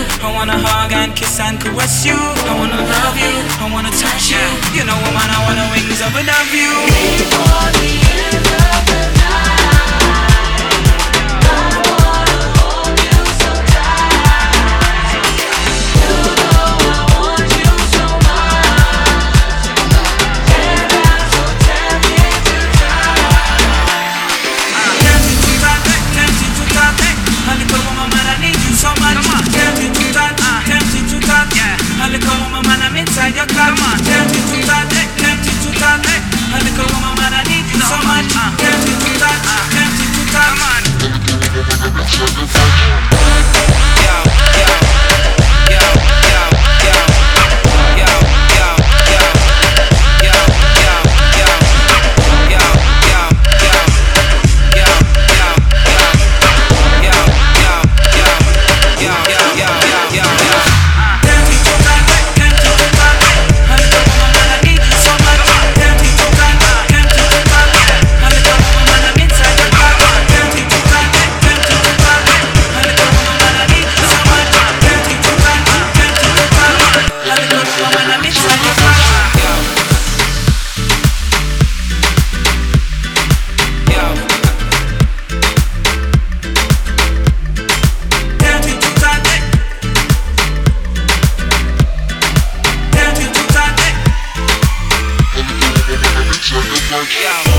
I wanna hug and kiss and caress you. I wanna love you, I wanna touch you. You know, woman, I wanna wings up above you. Before the end of the night, I wanna hold you so tight. You know I want you so much, and I'm so tempted to try. Tempted to touch, tempted to touch. A little woman, man, I need you so much. Tempted to touch, tempted to touch. A little woman, man, I'm inside your clutch. Tempted to touch, tempted to touch. A little woman, man, I need you so much. Tempted to touch, tempted to touch. Yo, yo, yo, yo, yo, yo, yo, yo, yo, yo, yo, yo, yo, yo, Yeah.